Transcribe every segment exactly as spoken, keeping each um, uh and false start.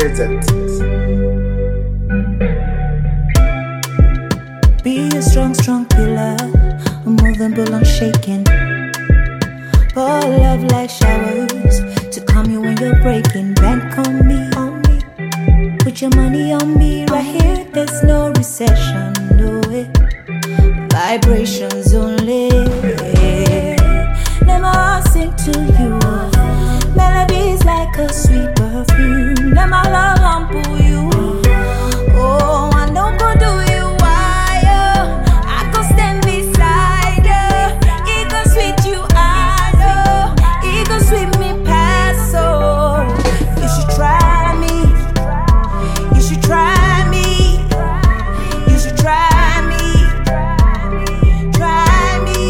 Here's it. Be a strong, strong pillar, unmovable, unshaken. Pour love like showers to calm you when you're breaking. Bank on me, on me. Put your money on me right here. There's no recession, no way. Vibrations only. Let my heart sing to you. Melodies like a sweet perfume. Let my love humble you. Oh, I know go do you wire. I go stand beside you. It go sweet you, I know. It go sweet me past so. You should try me. You should try me. You should try me. Try me.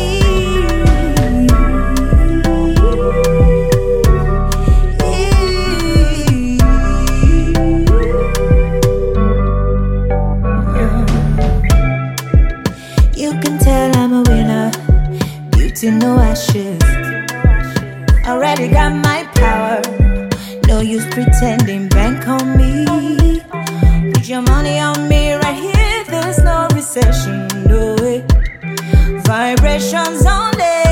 You can tell I'm a winner. Beauty, no ashes. Already got my power. No use pretending. Bank on me. Put your money on me right here. There's no recession, no way. Vibrations only.